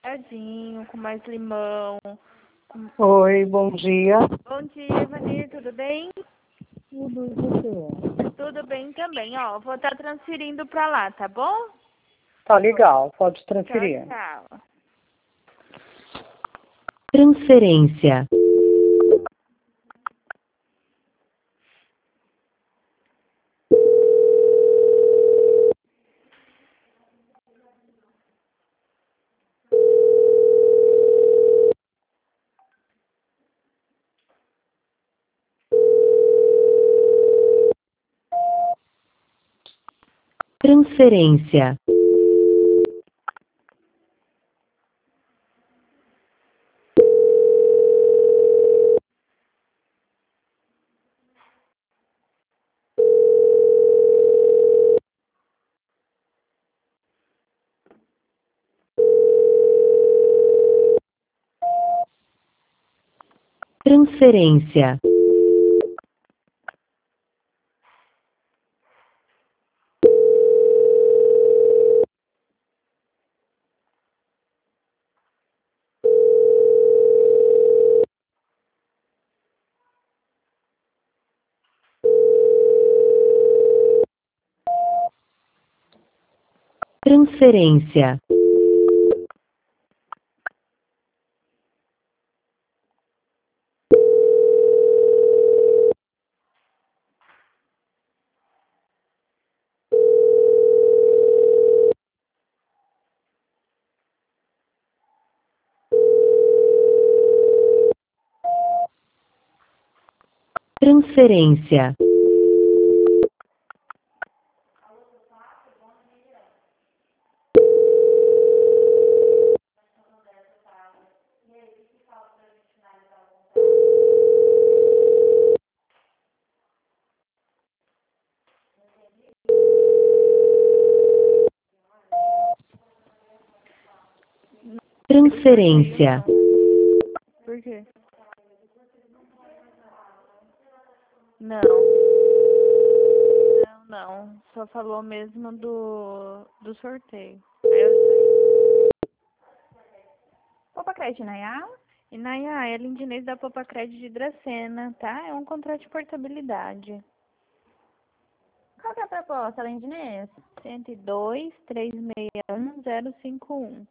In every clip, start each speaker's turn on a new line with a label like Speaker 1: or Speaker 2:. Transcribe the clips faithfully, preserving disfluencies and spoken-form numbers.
Speaker 1: Tadinho, com mais limão. Com...
Speaker 2: Oi, bom dia.
Speaker 1: Bom dia, Vanir, tudo bem?
Speaker 2: Tudo e você?
Speaker 1: Tudo bem também, ó. Vou estar transferindo pra lá, tá bom?
Speaker 2: Tá legal, pode
Speaker 1: Tchau,
Speaker 2: transferir.
Speaker 1: tchau.
Speaker 3: Transferência. Transferência. Transferência. Transferência. Transferência. Transferência.
Speaker 1: Por quê? Não. Não, não. Só falou mesmo do, do sorteio. Aí eu...
Speaker 4: Opa, Crédito Nayá?
Speaker 1: E Nayá, é a Lindinês da Popa Crédito de Dracena, tá? É um contrato de portabilidade.
Speaker 4: Qual que é a proposta, Lindinês?
Speaker 1: cento e dois, trezentos e sessenta e um, zero cinco um.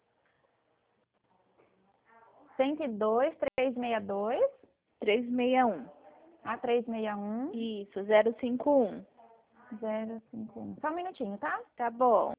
Speaker 4: cento e dois, trezentos e sessenta e dois,
Speaker 1: trezentos e sessenta e um.
Speaker 4: a trezentos e sessenta e um,
Speaker 1: Isso, zero cinco um.
Speaker 4: zero cinco um. Só um minutinho, tá?
Speaker 1: Tá bom.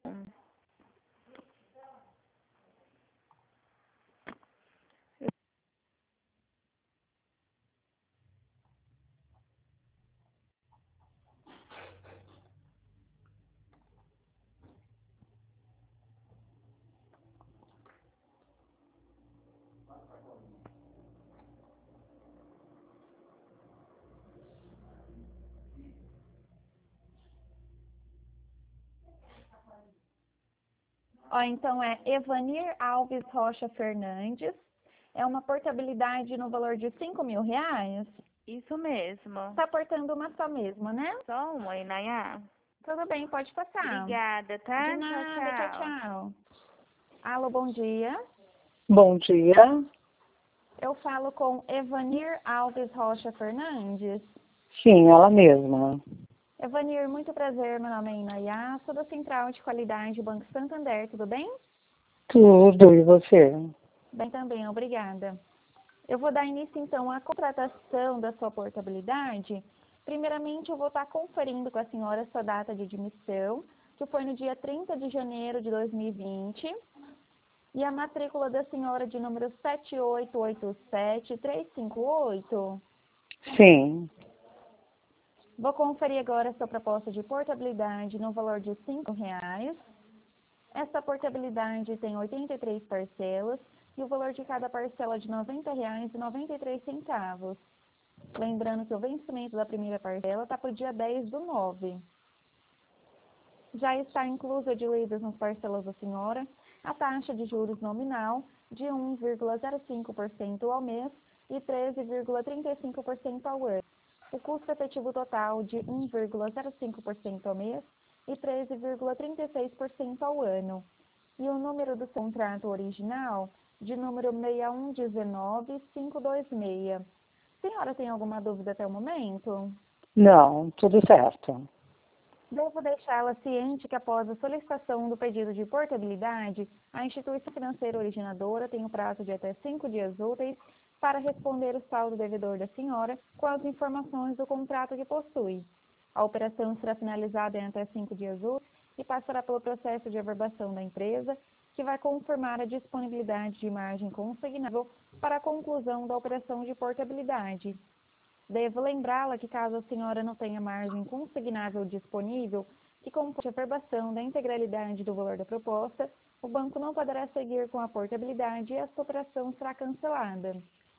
Speaker 4: Ó, então é Evanir Alves Rocha Fernandes. É uma portabilidade no valor de cinco mil reais.
Speaker 1: Isso mesmo.
Speaker 4: Tá portando uma só mesmo, né?
Speaker 1: Só um, oi, Nayá.
Speaker 4: Tudo bem, pode passar.
Speaker 1: Obrigada, tá?
Speaker 4: De nada, tchau,
Speaker 1: Tchau, tchau.
Speaker 4: tchau. Alô, bom dia.
Speaker 2: Bom dia.
Speaker 4: Eu falo com Evanir Alves Rocha Fernandes.
Speaker 2: Sim, ela mesma.
Speaker 4: Evanir, muito prazer, meu nome é Inayá, sou da Central de Qualidade do Banco Santander, tudo bem?
Speaker 2: Tudo, e você?
Speaker 4: Bem também, obrigada. Eu vou dar início então à contratação da sua portabilidade. Primeiramente, eu vou estar conferindo com a senhora sua data de admissão, que foi no dia trinta de janeiro de dois mil e vinte, e a matrícula da senhora de número sete oito oito sete três cinco oito.
Speaker 2: Sim.
Speaker 4: Vou conferir agora a sua proposta de portabilidade no valor de cinco reais. Essa portabilidade tem oitenta e três parcelas e o valor de cada parcela é de noventa reais e noventa e três centavos. Lembrando que o vencimento da primeira parcela está para o dia dez do nove. Já está inclusa de lidas nas parcelas da senhora a taxa de juros nominal de um vírgula zero cinco por cento ao mês e treze vírgula trinta e cinco por cento ao ano. O custo efetivo total de um vírgula zero cinco por cento ao mês e treze vírgula trinta e seis por cento ao ano. e o número do seu contrato original de número seis um um nove cinco dois seis. A senhora tem alguma dúvida até o momento?
Speaker 2: Não, tudo certo.
Speaker 4: Devo deixá-la ciente que após a solicitação do pedido de portabilidade, a instituição financeira originadora tem o prazo de até cinco dias úteis para responder o saldo devedor da senhora com as informações do contrato que possui. A operação será finalizada em até cinco dias úteis e passará pelo processo de averbação da empresa, que vai confirmar a disponibilidade de margem consignável para a conclusão da operação de portabilidade. Devo lembrá-la que caso a senhora não tenha margem consignável disponível, que comporte a averbação da integralidade do valor da proposta, o banco não poderá seguir com a portabilidade e esta operação será cancelada.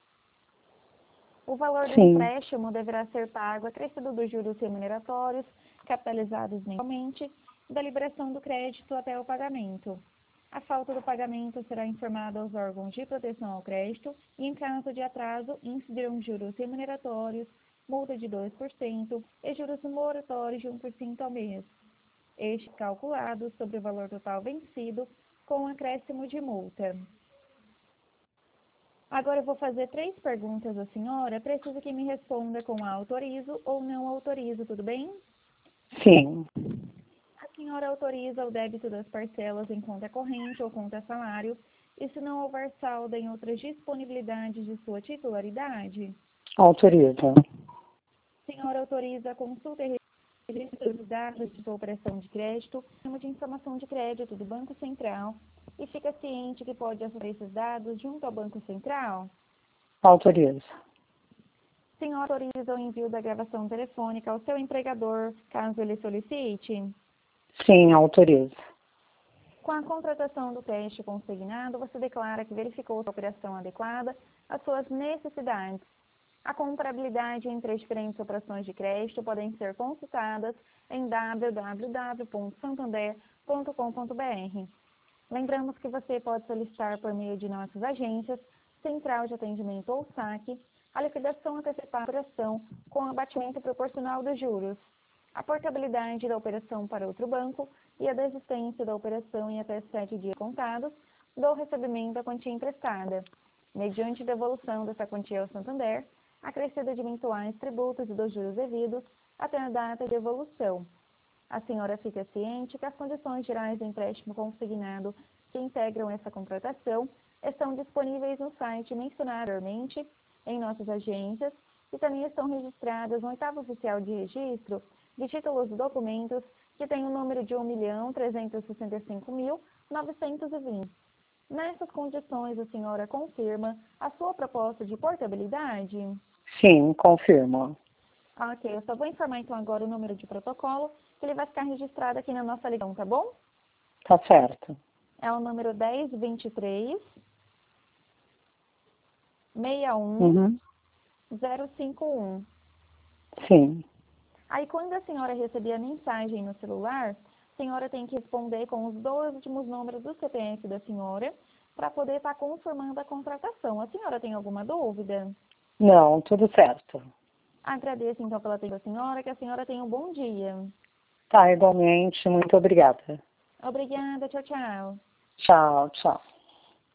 Speaker 4: O valor do
Speaker 2: Sim.
Speaker 4: empréstimo deverá ser pago acrescido dos juros remuneratórios, capitalizados mensalmente, da liberação do crédito até o pagamento. A falta do pagamento será informada aos órgãos de proteção ao crédito e, em caso de atraso, incidirão juros remuneratórios, multa de dois por cento e juros moratórios de um por cento ao mês. Estes calculados sobre o valor total vencido com acréscimo de multa. Agora eu vou fazer três perguntas à senhora. Preciso que me responda com autorizo ou não autorizo, tudo bem?
Speaker 2: Sim.
Speaker 4: A senhora autoriza o débito das parcelas em conta corrente ou conta salário e se não houver saldo em outras disponibilidades de sua titularidade?
Speaker 2: Autoriza.
Speaker 4: A senhora autoriza a consulta e registro dos dados de sua operação de crédito, sistema de informação de crédito do Banco Central e fica ciente que pode acessar esses dados junto ao Banco Central?
Speaker 2: Autoriza.
Speaker 4: A senhora autoriza o envio da gravação telefônica ao seu empregador, caso ele solicite?
Speaker 2: Sim, autoriza.
Speaker 4: Com a contratação do crédito consignado, você declara que verificou a operação adequada às suas necessidades. A comparabilidade entre as diferentes operações de crédito podem ser consultadas em w w w ponto santander ponto com ponto b r. Lembramos que você pode solicitar por meio de nossas agências, Central de Atendimento ou saque, a liquidação antecipada da operação com abatimento proporcional dos juros, a portabilidade da operação para outro banco e a desistência da operação em até sete dias contados do recebimento da quantia emprestada, mediante devolução dessa quantia ao Santander, acrescida de eventuais tributos e dos juros devidos até a data de devolução. A senhora fica ciente que as condições gerais do empréstimo consignado que integram essa contratação estão disponíveis no site mencionado anteriormente, em nossas agências, e também estão registradas no oitavo oficial de registro de títulos e documentos que tem o número de um milhão trezentos e sessenta e cinco mil novecentos e vinte. Nessas condições, a senhora confirma a sua proposta de portabilidade?
Speaker 2: Sim, confirmo.
Speaker 4: Ok, eu só vou informar então agora o número de protocolo, que ele vai ficar registrado aqui na nossa ligação, tá bom?
Speaker 2: Tá certo.
Speaker 4: É o número dez vinte e três, sessenta e um,
Speaker 2: Uhum.
Speaker 4: zero cinco um.
Speaker 2: Sim.
Speaker 4: Aí, quando a senhora receber a mensagem no celular, a senhora tem que responder com os dois últimos números do C P F da senhora para poder estar confirmando a contratação. A senhora tem alguma dúvida?
Speaker 2: Não, tudo certo.
Speaker 4: Agradeço, então, pela atenção da senhora, que a senhora tenha um bom dia.
Speaker 2: Tá, igualmente. Muito obrigada.
Speaker 4: Obrigada, tchau, tchau.
Speaker 2: Tchau, tchau.